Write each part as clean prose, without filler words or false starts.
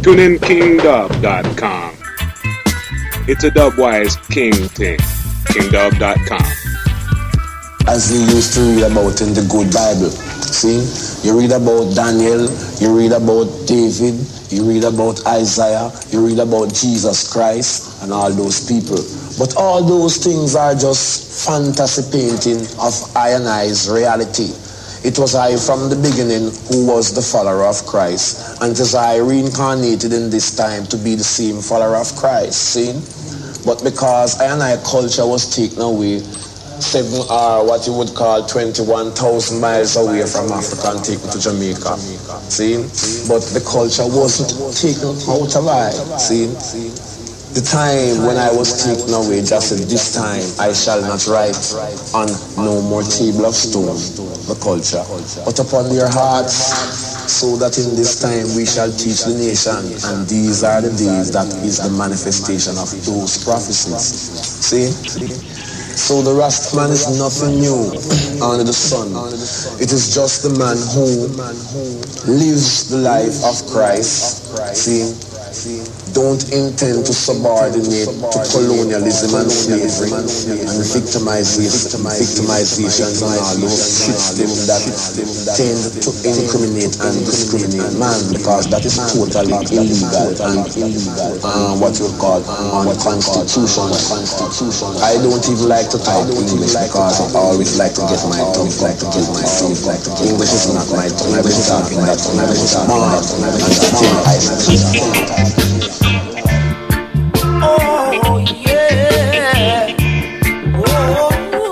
TuneInKingDub.com. It's a Dubwise King thing. KingDub.com. As you used to read about in the good Bible. See, you read about Daniel, you read about David, you read about Isaiah, you read about Jesus Christ and all those people. But all those things are just fantasy painting of I and I's reality. It was I from the beginning who was the follower of Christ, and it is I reincarnated in this time to be the same follower of Christ. See? But because I and I culture was taken away, 7 or what you would call 21,000 miles away from Africa and taken to Jamaica. See? But the culture wasn't taken out of I. See? The time when I was taken away, just said, this time I shall not write on no more table of stone, the culture, but upon your hearts, so that in this time we shall teach the nation, and these are the days that is the manifestation of those prophecies. See? So the Rastaman is nothing new under the sun. It is just the man who lives the life of Christ. See? Don't intend to subordinate to colonialism and slavery and victimization and all those systems that tend to incriminate and discriminate man, because that is totally illegal and what you would call unconstitutional. I don't even like to talk English because I always like to get my tongue, English is not my tongue. I was talking that tongue. I was smart and oh yeah, oh.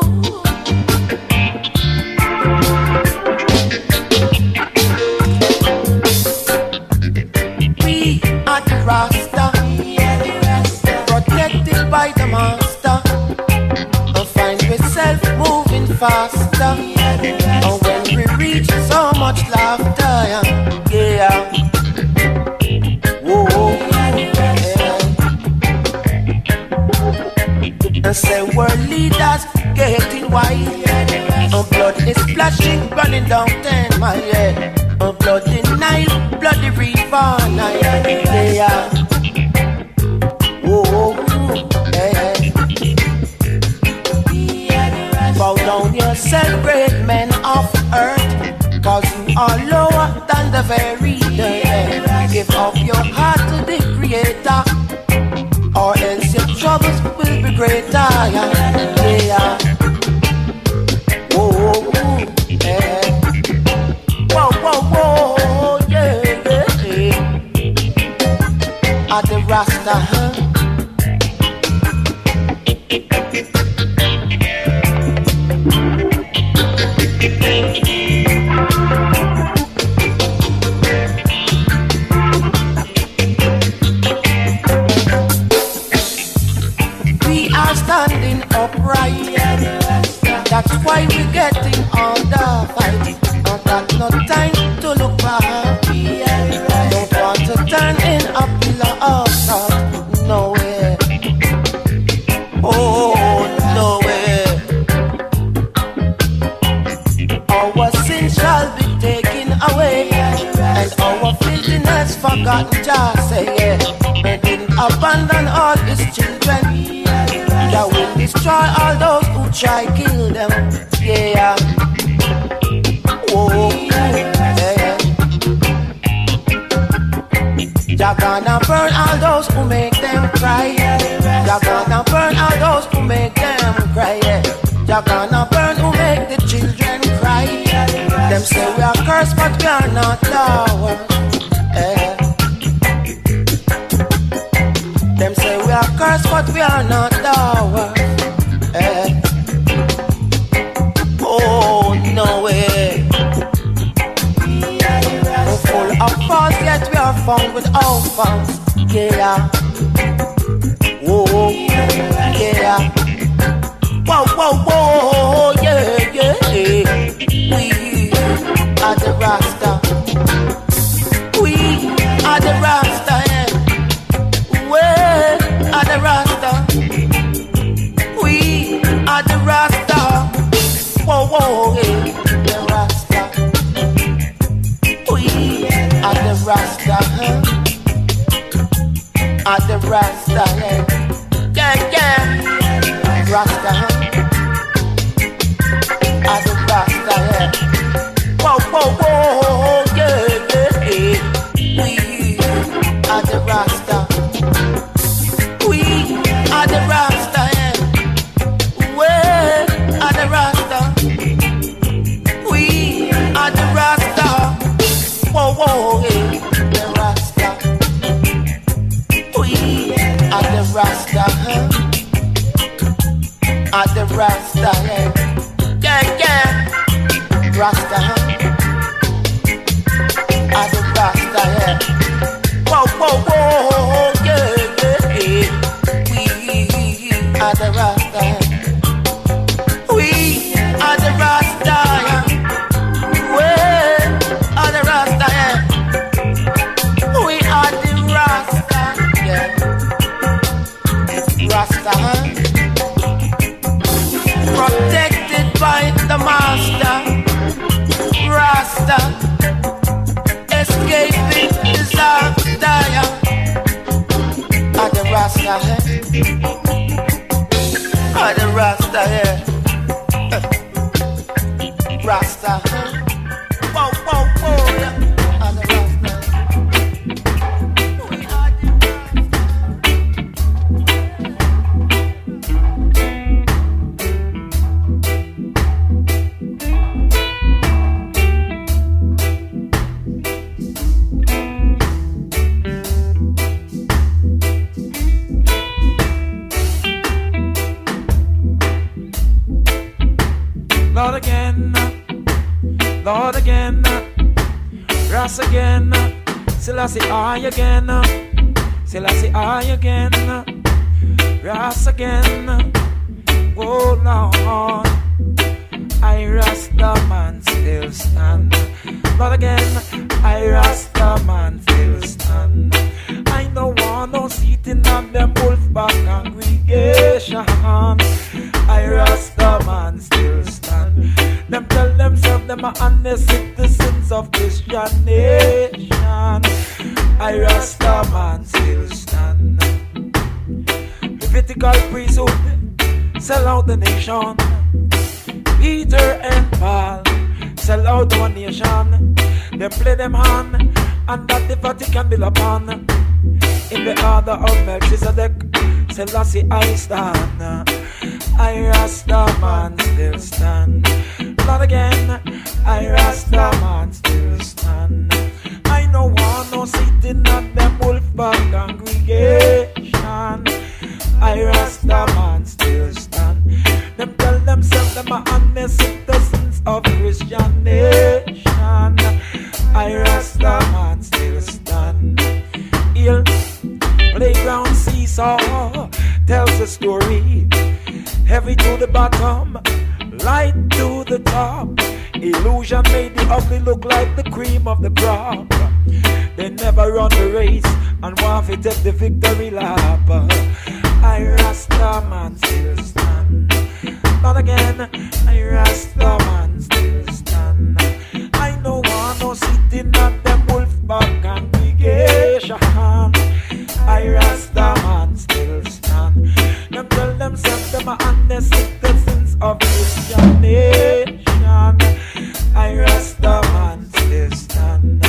We are the Rasta, protected by the master. I find myself moving faster, and when we reach so much laughter, yeah. And say world leaders getting wild, and blood is splashing, running down 10 mile, and blood in Nile, bloody river, yeah. Oh, yeah. Bow down yourself, great men of earth, cause you are lower than the very dirt. Give up your heart to the Creator, or else your troubles will be greater. Yeah. Whoa, yeah. Whoa, yeah. At the Rasta, huh? Standing upright, that's why we're getting on the fight. Not got no time to look back. Don't want to turn in a pillar of salt. No way. Oh, no way. Our sin shall be taken away, and our filthiness forgotten. Just say yeah. They didn't abandon all his children. That will destroy all those who try kill them. Yeah. Whoa. Yeah. You're gonna burn all those who make them cry. You're gonna burn all those who make them cry. Yeah. You're gonna burn who make the children cry. Them say we are cursed, but we are not ours. Yeah. Them say we are cursed, but we are not ours. Eh. Oh, no way. We're full of faults, yet we are found without faults. Yeah. Whoa, yeah. Whoa, yeah. We are the Rasta. We are the Rasta, yeah. We are the Rasta. We are the Rasta. Whoa, yeah. The Rasta. We are the Rasta, huh? at the Rasta, yeah, Rasta, at the Rasta, yeah. Whoa, yeah, we are the Rasta, we are the Rasta, yeah. We are the Rasta, we are the Rasta. Whoa, yeah, the Rasta, we are the Rasta, at the Rasta, yeah, Rasta. At the Rasta, yeah. Whoa, yeah. We are the Rasta, yeah. We are the Rasta, yeah. We are the Rasta, yeah. We are the Rasta, yeah. Rasta, protected by the Master. Rasta. Escaping disaster, at the Rasta, at the Rasta, Rasta, whoa, at the Rasta. We are Lord again, Ras again, Selassie I again, Selassie I again, Ras again, oh Lord, I Rasta man still stand. Lord again, I Rasta man still stand. I don't want no seating on them Wolfpack congregation. I Rasta man still stand. Them tell themselves them are honest citizens of Christian nation. I Rasta man still stand. Levitical priesthood sell out the nation. Peter and Paul sell out one nation. They play them hand, and that the Vatican build upon. In the order of Melchizedek, Selassie I stand. I Rasta man still stand. Not again, I Rasta man still stand. I no want no sitting at them Wolfpack congregation. I Rasta man still stand. Them tell themselves them are honest citizens of Christian nation. I Rasta man still stand. Ill playground seesaw tells a story. Heavy to the bottom, light to the top. Illusion made the ugly look like the cream of the crop. They never run the race and want to take the victory lap. I Rasta man still stand. Not again, I Rasta man still stand. I no want no sitting at them Wolfpack congregation. I Rasta man still stand. Them tell themselves them are honest citizens of Christian nation. I Rasta man still stand.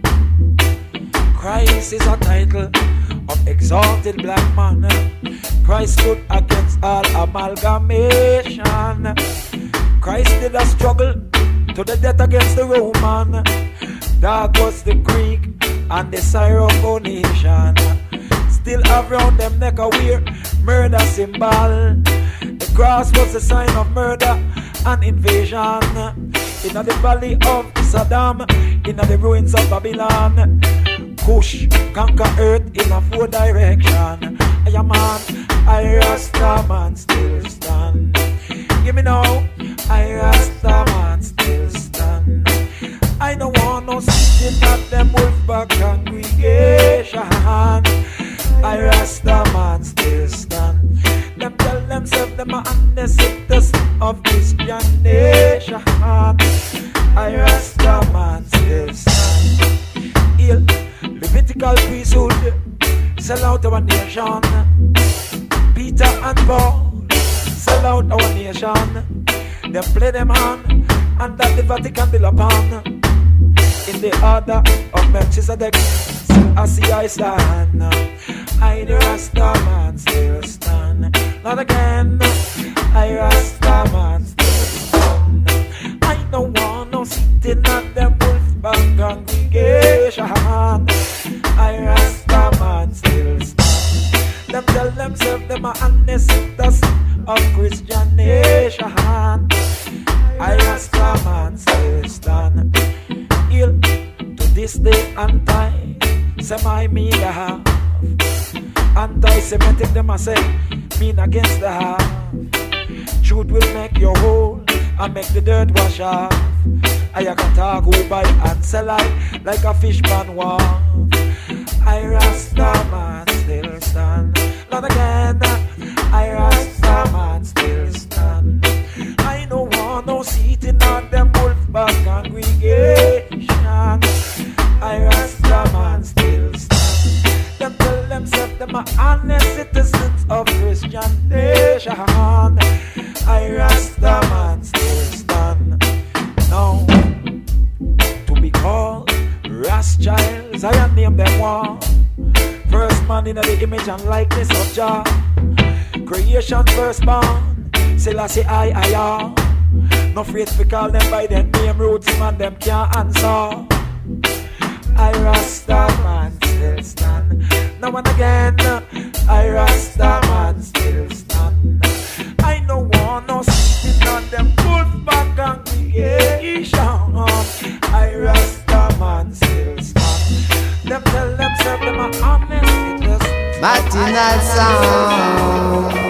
Christ is a title of exalted black man. Christ stood against all amalgamation. Christ did a struggle to the death against the Roman. Dark was the Greek and the Syrophoenician. Still have round them neck a wear murder symbol. The cross was a sign of murder and invasion. In the valley of Saddam, in the ruins of Babylon, Kush conquer earth in a 4 direction. I am man, I Rasta man still stand. Give me now, I Rasta man still stand. I don't want no sitting at them Wolfpack congregation. I Rasta man still stand. Them tell themselves them are honest citizens of Christian nation. I Rasta man still stand. Levitical priesthood sell out our nation. Peter and Paul sell out our nation. Them play them hand, and that the Vatican build upon. In the order of Melchizedek, I see I stand. I the Rasta man still stand. Not again, I Rasta man still stand. I don't want no sitting at them Wolfpack congregation. I Rasta man still stand. Them tell themselves them are ancestors of Christian nation. I Rasta man still stand. Ill to this day and time, semi me the half. Anti-Semitic them a say, mean against the half. Truth will make you whole and make the dirt wash off. I can talk who buy and sell like a fish pan wharf. I Rasta man still stand. Not again, I Rasta man still stand. I don't want no seating on them Wolfpack congregation. I Rasta man still stand. Them tell themselves them are honest citizens of Christian nation. I Rasta man still stand. Now, to be called Rothschilds, I am named them one. First man in the image and likeness of Jah. Creation firstborn, Selassie I. No afraid to call them by their name, roots man them can't answer. I Rasta man still stand. Now and again, I Rasta man still stand. I don't want no sitting on them Wolfpack congregation. I Rasta man still stand. Them tell themselves them are honest, it just Matinal sound.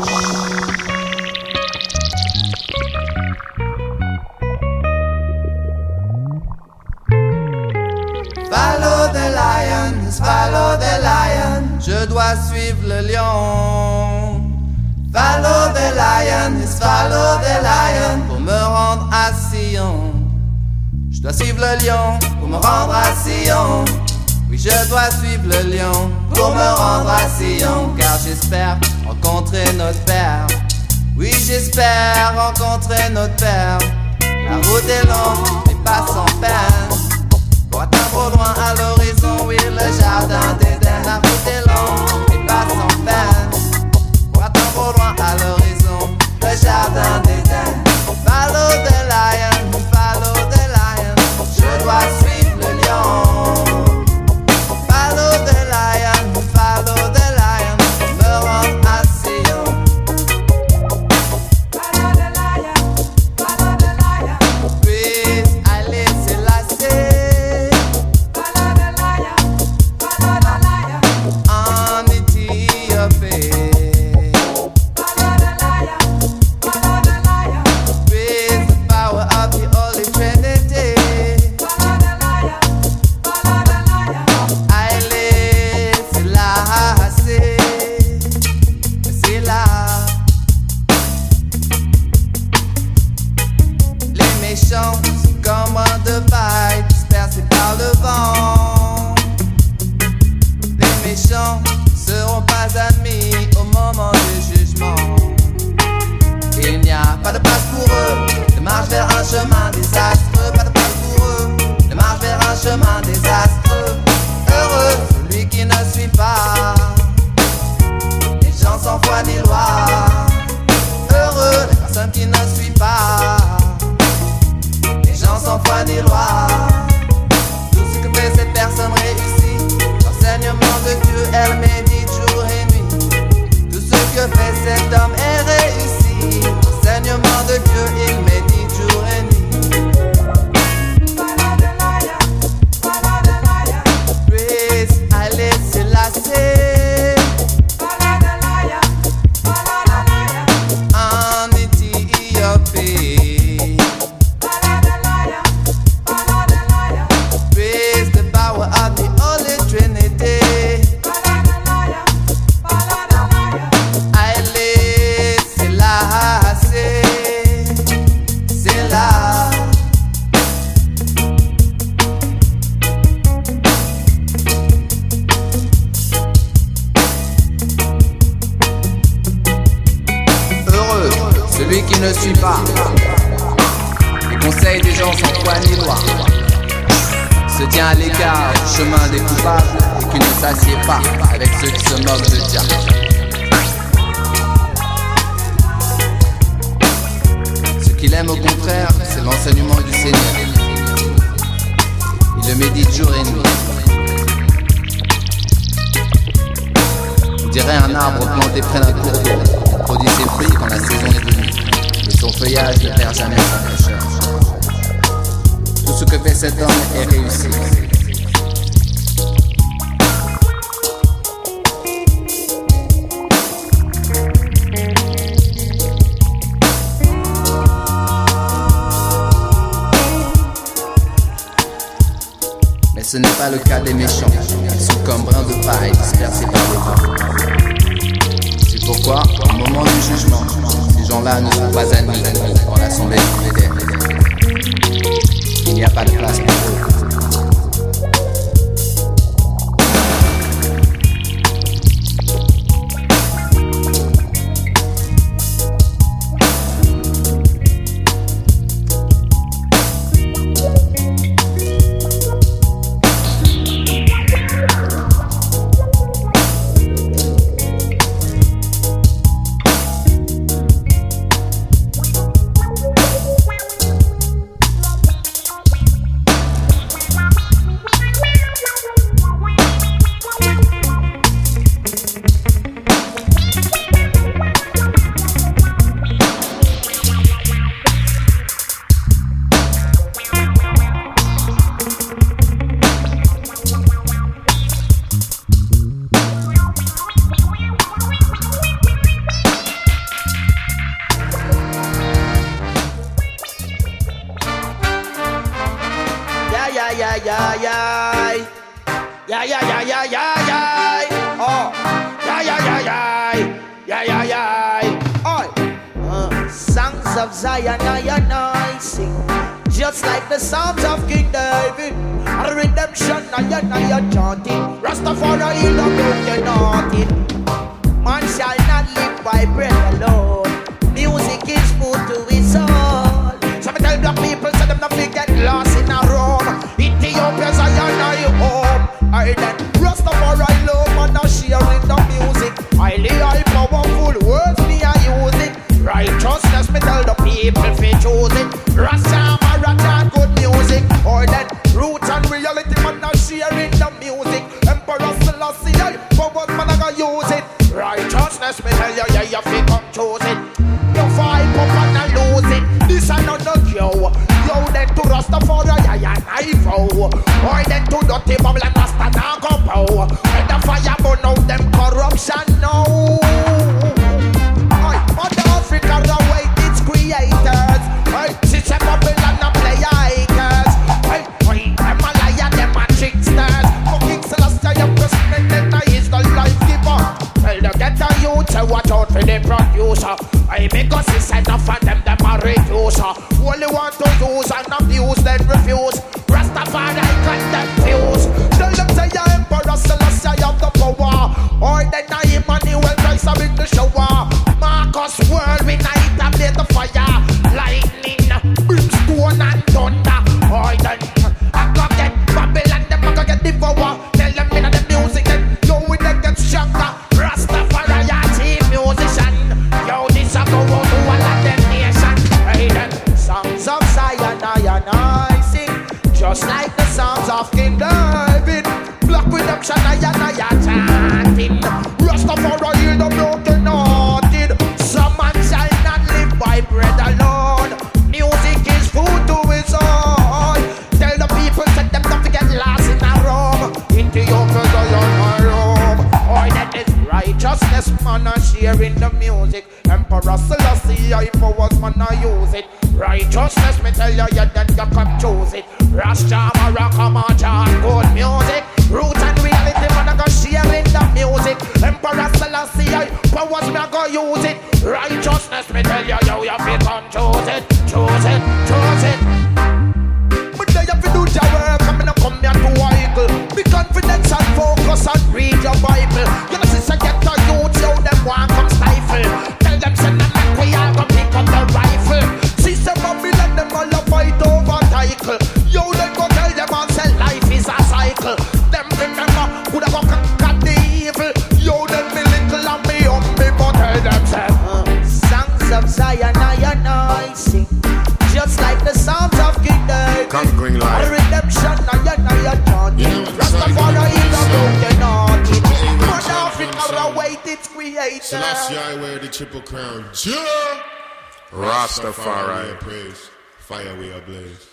Follow the lion, follow the lion. Je dois suivre le lion. Follow the lion, follow the lion. Pour me rendre à Sion. Je dois suivre le lion pour me rendre à Sion. Oui, je dois suivre le lion pour me rendre à Sion. Car j'espère rencontrer notre Père. Oui, j'espère rencontrer notre Père. La route est longue, mais pas sans peine. Pour atteindre au loin à l'horizon, oui, le jardin d'Éden. La route est longue, mais pas sans peine. Pour atteindre au loin à l'horizon, le jardin d'Éden. Follow the lion, follow the lion. Je dois suivre le lion. Follow the lion, follow the lion. Me rendre à Sion. Follow the lion, follow the lion. Puis aller s'élasser. Follow the lion, follow the lion. En Éthiopie. Follow the lion, follow the lion. With the power of the Holy Trinity. Follow the lion, follow the lion. Haile Selassie, c'est là. Les méchants sont comme un de paille dispersés par le vent. Les méchants ne seront pas admis au moment du jugement. Il n'y a pas de place pour eux, de marche vers un chemin désastreux. Pas de place pour eux, de marche vers un chemin désastreux. Heureux celui qui ne suit pas les gens sans foi ni loi. Heureux les personnes qui ne suivent pas les gens sans foi ni loi. Tout ce que fait cette personne réussit. L'enseignement de Dieu, elle médite jour et nuit. Tout ce que fait cet homme est réussi. L'enseignement de Dieu, il médite jour et nuit. Follow the lion, follow the lion. Praise Haile Selassie. Follow the lion, follow the lion. En Éthiopie. Follow the lion, follow the lion. Praise the power of the Holy Trinity. Follow the lion. qui ne suit pas les conseils des gens sans foi ni loi, se tient à l'écart du chemin des coupables et qui ne s'assied pas avec ceux qui se moquent de Dieu. Ce qu'il aime au contraire, c'est l'enseignement du Seigneur. Il le médite jour et nuit. On dirait un arbre planté près d'un cours d'eau, produit ses fruits quand la saison est venue, et son feuillage ne perd jamais sa fraîcheur. Tout ce que fait cet homme est réussi. Mais ce n'est pas le cas des méchants. Ils sont comme brins de paille dispersés par les vents. C'est pourquoi, au moment du jugement, ces gens-là ne sont pas admis dans l'assemblée du fidèle. Il n'y a pas de place pour eux. Songs of Zion I sing, just like the Psalms of King David. A redemption I chanting. Rastafari heal the broken-hearted. Man shall not live by bread alone. Music is food to his soul. So me tell black people, so them not get lost in a room. Ethiopia Zion I home. I then Rastafari love and I sharing the music. Highly powerful words me I use it. Righteousness, me tell the people fi choose it. Rasta Marathon, good music. Or then roots and reality, man a sharing the music. Emperor Selassie, powers man a go use it. Righteousness, me tell you, yeah, you fi come choose it. You fight up and I lose it. This another cue. Yo, then to Rastafari, yeah, I vow. Or then to dirty bubble and Rasta now go pow. When the fire burn out them corruption now. Africa await its creators. System Babylon a play hikers. Them a liar, them a tricksters. Fucking Celestia, you president, then is the life giver. Tell the ghetto youth, say watch out for the producer. Because it's enough of them a reducer. Only want to use and abuse, then refuse. Rastafari got them views. Tell them say your Emperor Celestia have the power. Or then Emmanuel Christ are in the shower. Marcus world with night and blaze the fire. Lightning, brimstone and thunder. Or then I go get Babylon, them I go get devour. Tell them in the music then yo we they get stronger. Rastafari team musician. Yo this a go out to all of them nation. Hey then songs of Zion I sing, just like the songs of King David. Black redemption I chanting. Rastafari heal the broken hearted. Some man shall not live by bread alone. Music is food to his soul. Tell the people, set them not to get lost in a room. Ethiopia Zion I roam. Or that is righteousness, man, a sharing the music. Emperor Selassie, I powers, man, I use it. Righteousness, me tell you, yeah, then you come choose it. Rasta Mara, come on, chant good music. Roots and reality, man, I go sharing the music. Emperor Selassie, I powers, me I go use it. Righteousness, me tell you, yo, you fi come choose it, choose it, choose it. But now you fi do your work, I'm gonna come here to idle. Be confident and focus and read your Bible. You know, since I get the youth, yo, them want come stifle. Tell them, send them like we all go pick up the right. Selassie, I wear the triple crown. Rastafari. Praise. Fire we ablaze.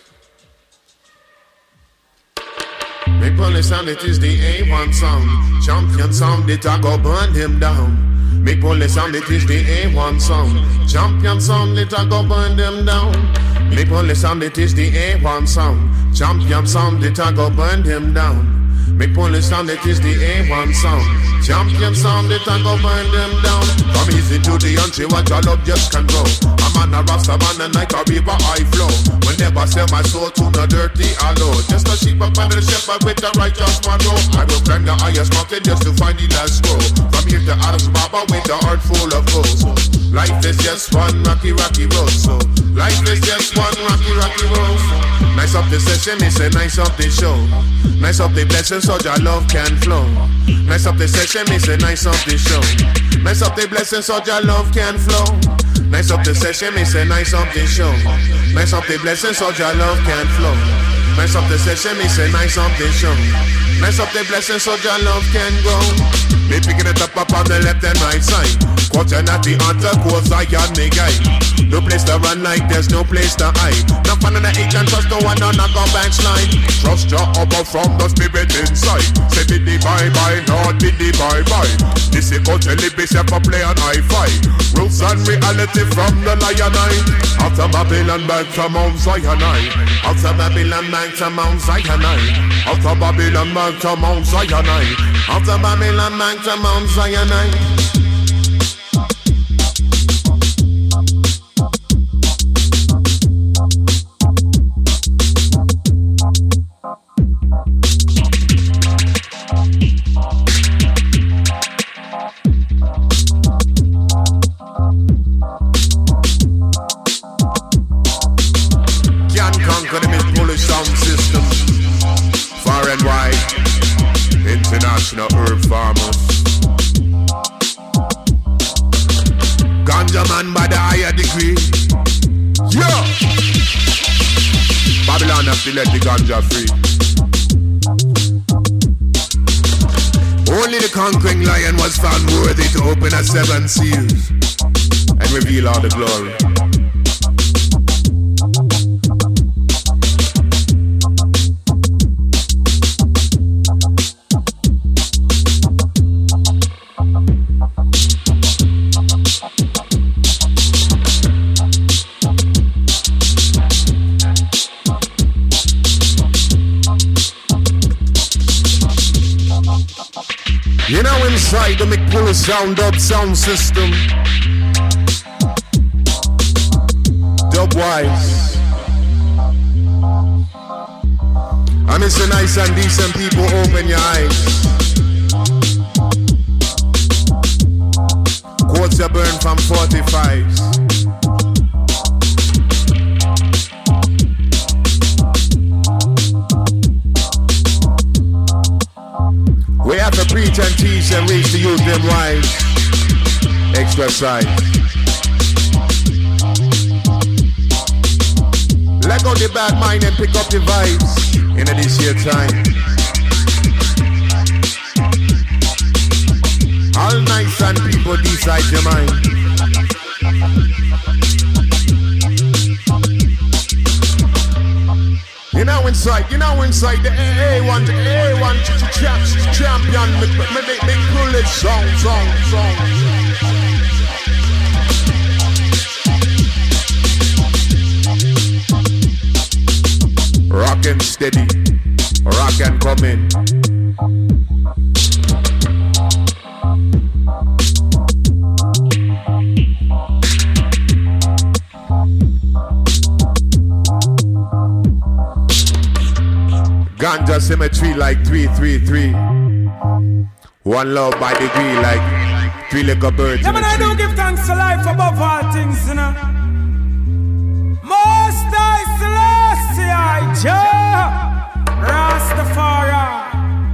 Make police sound, it is the A1 sound. Champion sound, it I go burn him down. Make police sound, it is the A1 sound. Champion sound, it I go burn them down. Make police sound, it is the A1 sound. Champion sound, it I go burn him down. Make police sound, it is the A1 sound. Champion sound, it I go burn them down. From easy to the country, what your love just can grow. I'm on a rasta man and like a river I flow. Will never sell my soul to no dirty alone. Just a sheep up under the shepherd with the righteous man row. I will climb the highest mountain just to find the last scroll. From here to Adam's Baba with the heart full of gold. Life is just one rocky, rocky road. So life is just one rocky, rocky road. Nice up the session, it's a nice up the show. Nice up the blessings so your love can flow. Nice up the session, it's a nice up the show. Nice up the blessings so your love can flow. Nice up the session, it's a nice up the show. Nice up the blessings so your love can flow. Nice up the session, it's a nice up the show. Nice up the blessings so your love can go. Me picking it up on the left and right side. Quarter at the altar, course I can make guy. No place to run like there's no place to hide. No fun on the age and trust no one on a go backslide. Trust your upper from the spirit inside. Say biddy bye bye, not biddy bye bye. This is go tell it yourself a play on hi-fi. Roots and reality from the lion eye. After Babylon back to Mount Sinai. After Babylon back to Mount Sinai. After Babylon back to Mount Sinai. After Babylon back to Mount Sinai. International herb farmers. Ganja man by the higher degree. Yeah. Babylon have to let the ganja free. Only the conquering lion was found worthy to open the 7 seals and reveal all the glory. You know inside the McPuller sound up sound system. Dubwise. I miss the nice and decent people, open your eyes. Quotes are burned from 45s. We have to preach and teach and reach the youth them wise. Extra side. Let go the bad mind and pick up the vibes in this year time. All nice and people decide your mind. You know inside the A1 champion, make pull it song. Rock and steady, rock and come in. Ganja symmetry like 333. One love by degree like 3 little birds. Yeah, man, I do give thanks to life above all things, you know. Most I Selassie, Jah Rastafari.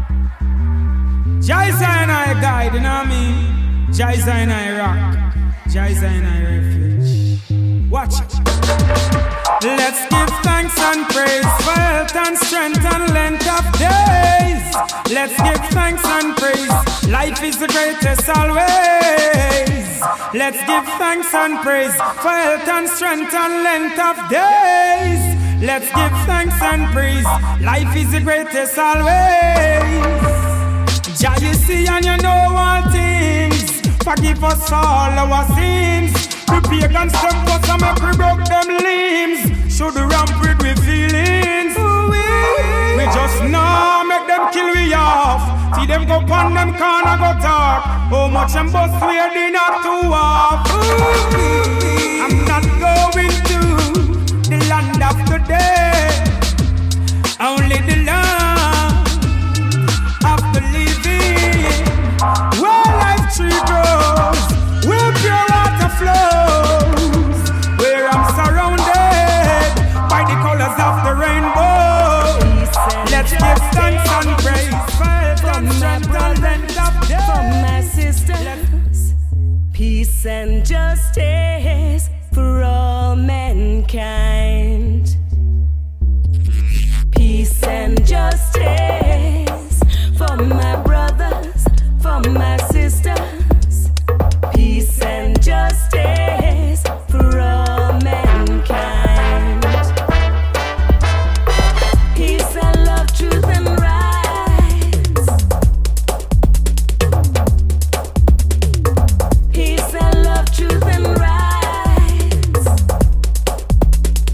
Jah is I guide, you know what I mean? Jah is I rock. Jah is I refuge. Watch it. Let's give thanks and praise for health and strength and length of days. Let's give thanks and praise. Life is the greatest always. Let's give thanks and praise for health and strength and length of days. Let's give thanks and praise. Life is the greatest always. Jah, you see and you know all things. Forgive us all our sins. The pagans them for some make we broke them limbs. Should the rampant with feelings. We just now make them kill we off. See them go pon them corner go talk. How much them bust we did not to off. I'm not going to the land of the dead. Only the land of the living. Where life tree grows, where pure water flows, where I'm surrounded by the colors of the rainbow. Let's give thanks and praise for my sisters. Peace and justice for all mankind. Peace and justice for my brothers, for my sisters. Peace and justice for all mankind. Peace and love, truth and rights. Peace and love, truth and rights.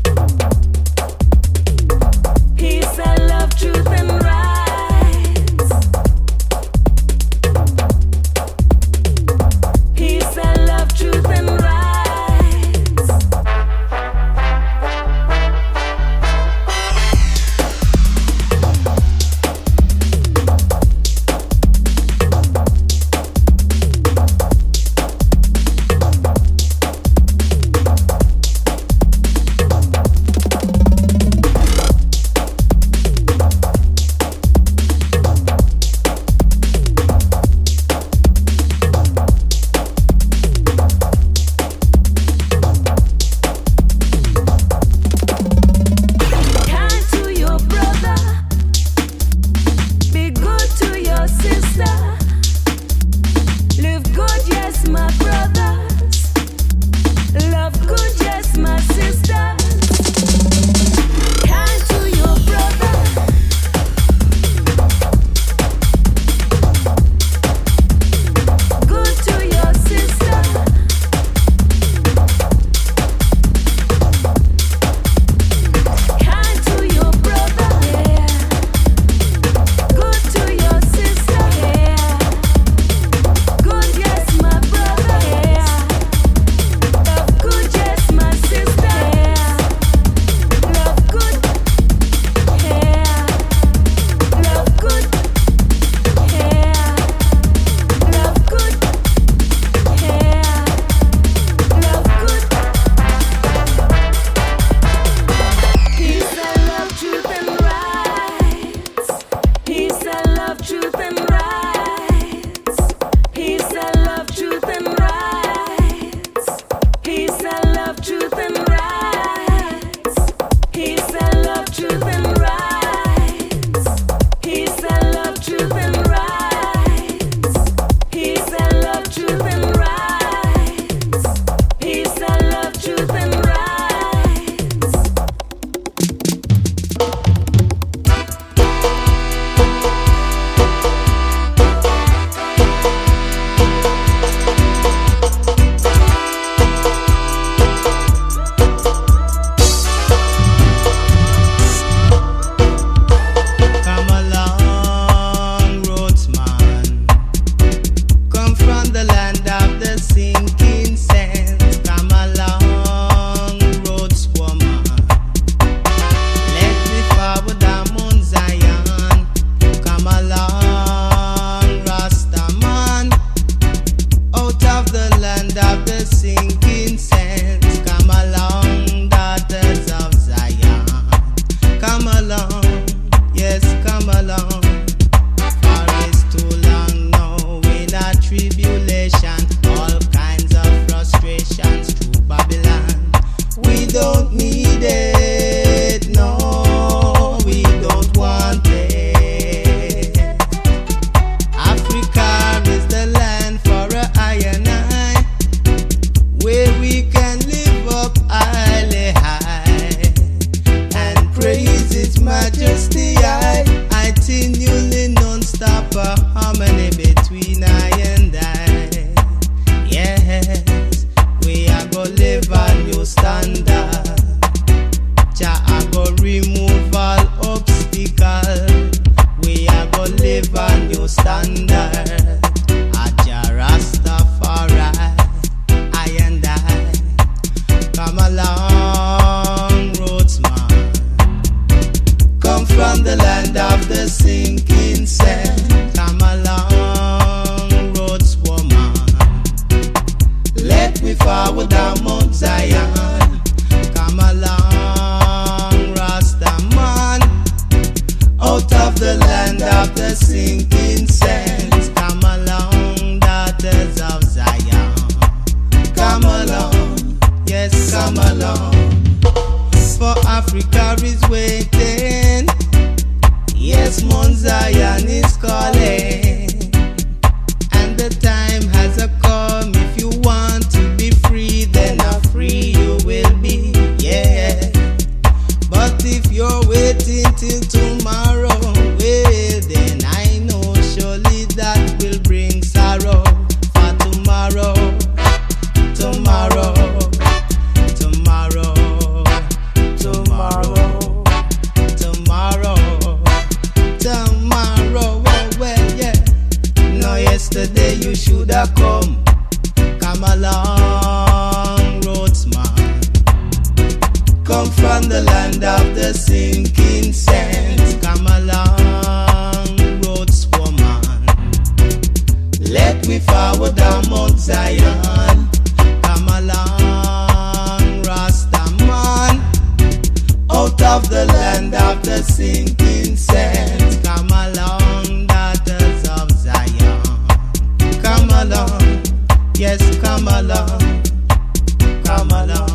standard. Aja Rastafari, I and I. Come along, roadsman. Come from the land of the sinking sand. Come along, roadswoman. Let me forward down Mount Zion. Come along, Rastaman. Out of the land of the sinking sands. Come along, daughters of Zion. Come along, yes, come along. For Africa is waiting. Yes, Mount Zion is calling. And the time has come. If you want to be free, then free you will be, yeah. But if you're waiting till tomorrow, well, then I know surely that will bring sorrow. For tomorrow, tomorrow, tomorrow, tomorrow, tomorrow, tomorrow, well, yeah. No, yesterday you should have come. Come along, roadsman. Come from the land of the sinking sands. Come along, roadswoman. Let me forward down Mount Zion. Come along, Rastaman. Out of the land of the sinking sands. Come along, daughters of Zion. Come along, yes, come along, come along.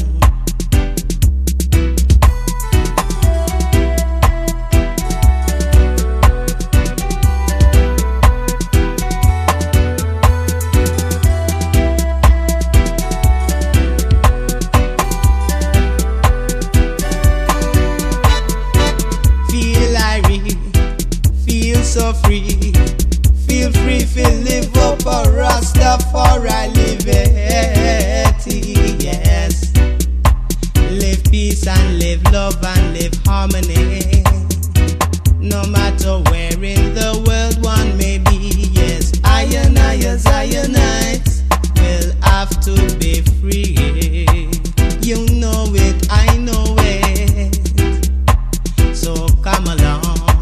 So free, feel free, feel live up a Rastafari liberty, yes. Live peace and live love and live harmony. No matter where in the world one may be, yes. I and I as Zionites will have to be free. You know it, I know it. So come along.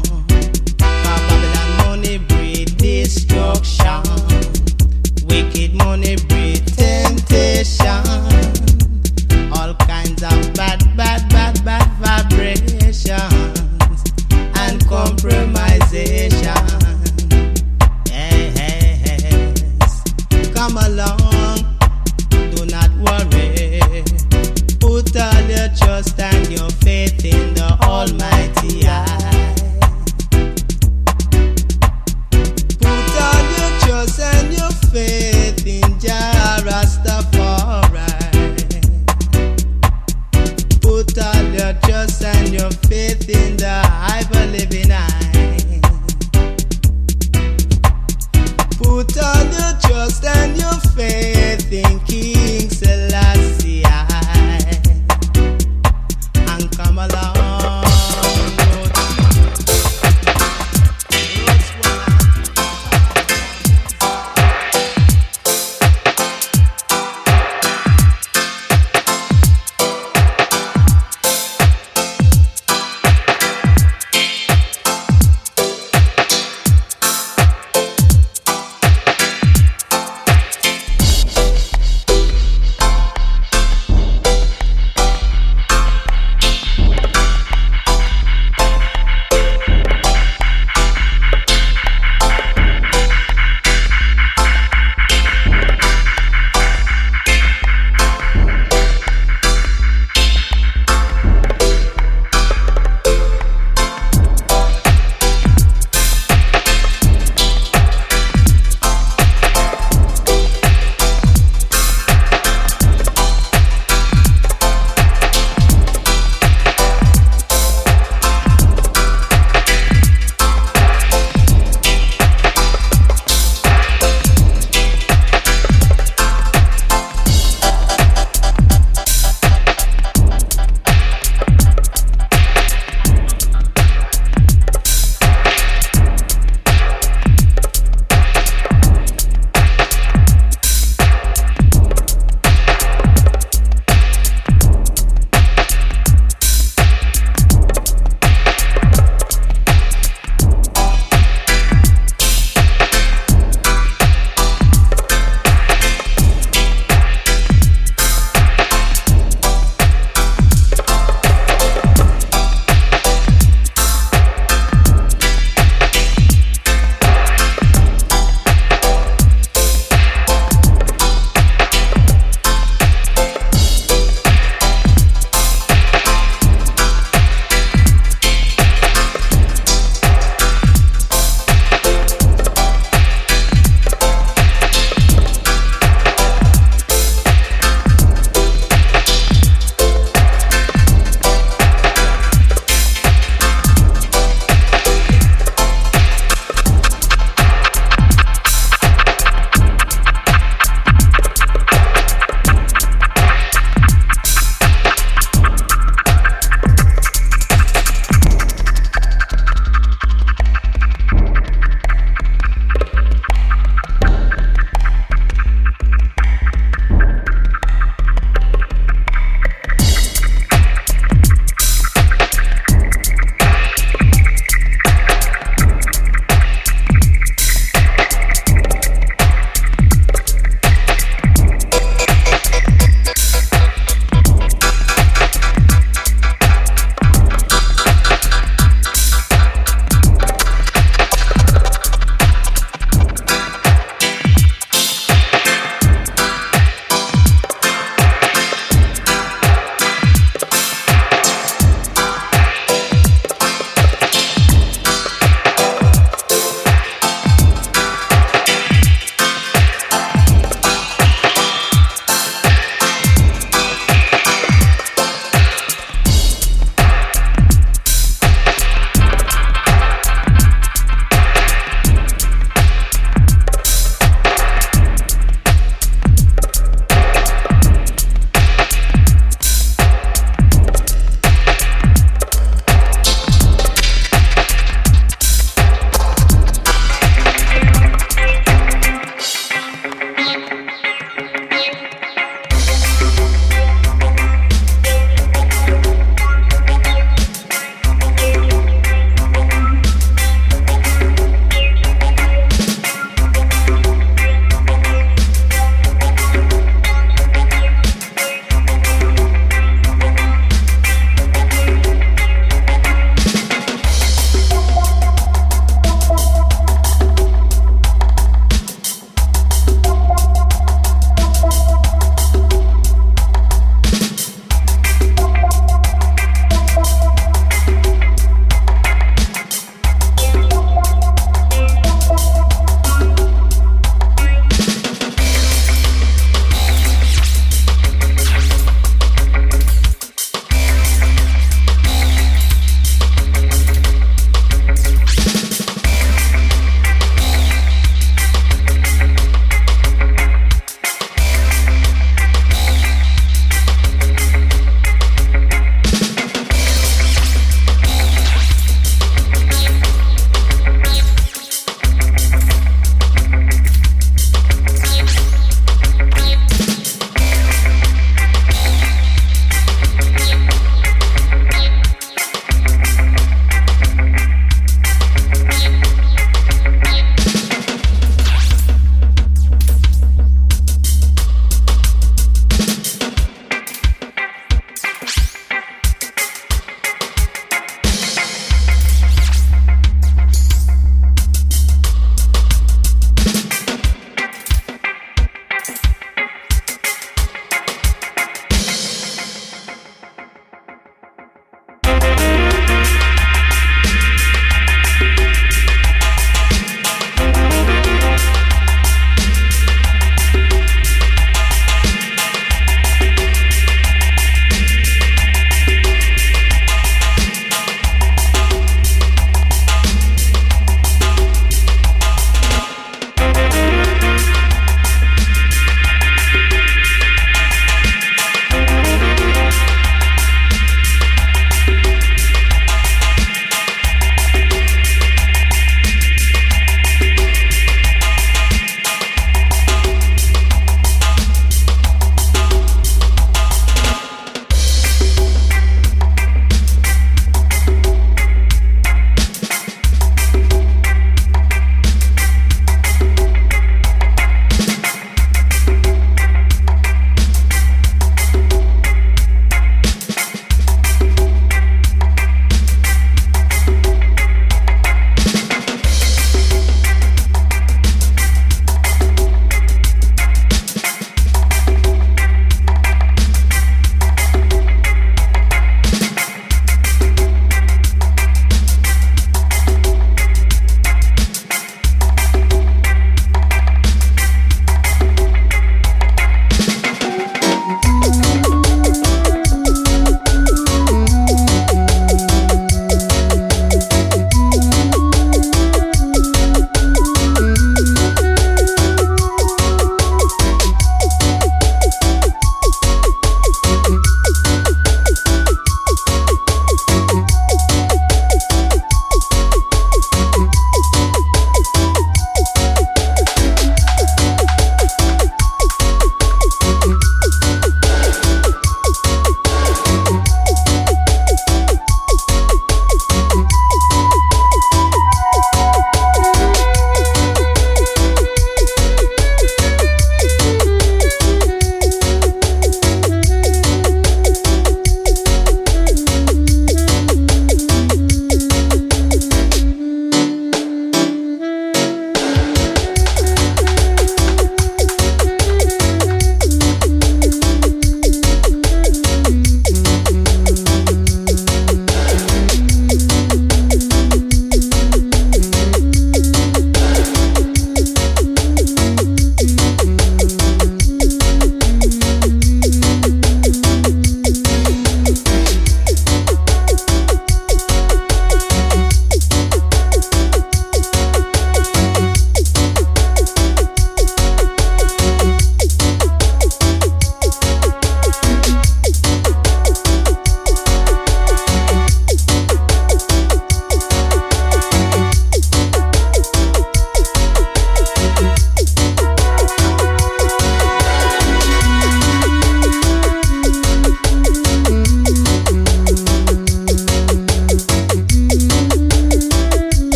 Destruction, wicked money breed temptation, all kinds of bad vibrations and compromisation. Yes, come along, do not worry. Put all your trust and your faith in the Almighty I. And your faith in Jah Rastafari. Put all your trust and your faith in the ever-living eye. Put all your trust and your faith in King Selassie and come along.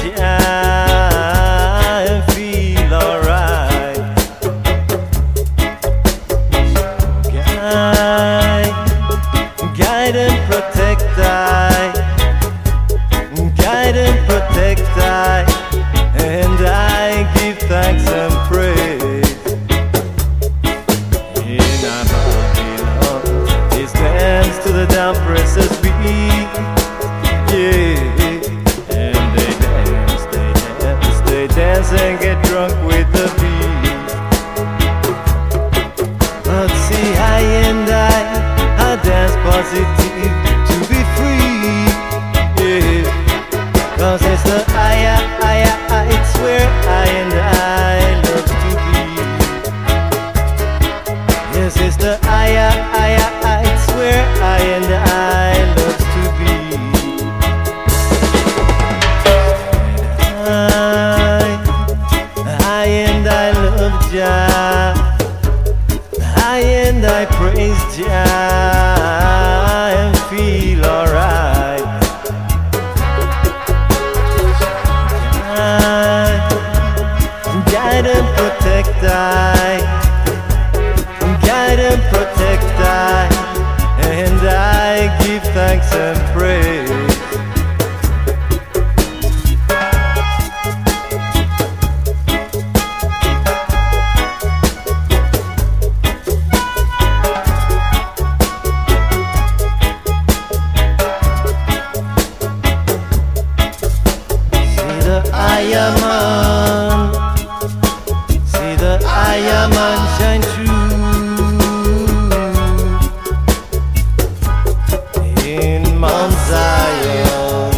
Jah and feel alright. Guide and protect guide and protect and I give thanks and praise. In our Babylon, this dance to the down pressers beat, yeah, and they dance and get drunk with the beat. But see, I dance positive to be free, yeah. 'Cause it's the it's where I love to be. Yes, it's the it's where I love to be. I love Jah. I praise Jah and feel alright. Guide and protect guide and protect and I give thanks and praise. See the Iron Man shine through in Mount Zion.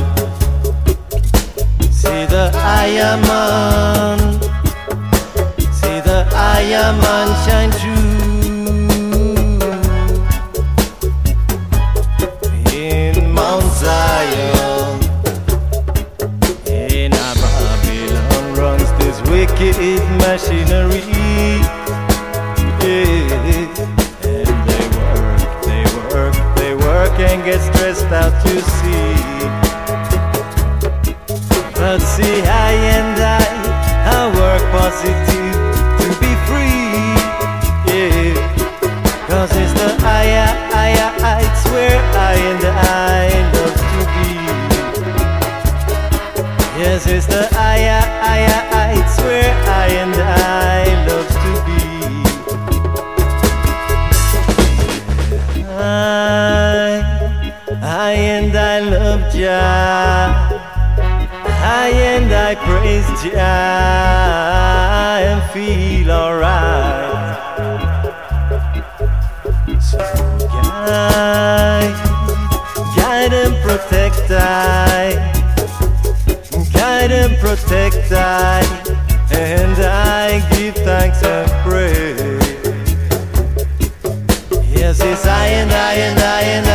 See the Iron Man shine through in Mount Zion. In our Babylon runs this wicked machinery, yeah. And they work and get stressed out, you see. But see, I work positive to be free, yeah. 'Cause it's the it's where I love to be. Yes, it's the it's where I love to be. I love Jah. I praise Jah and feel alright. So guide and protect guide and protect and I give thanks and praise. Yes, it's I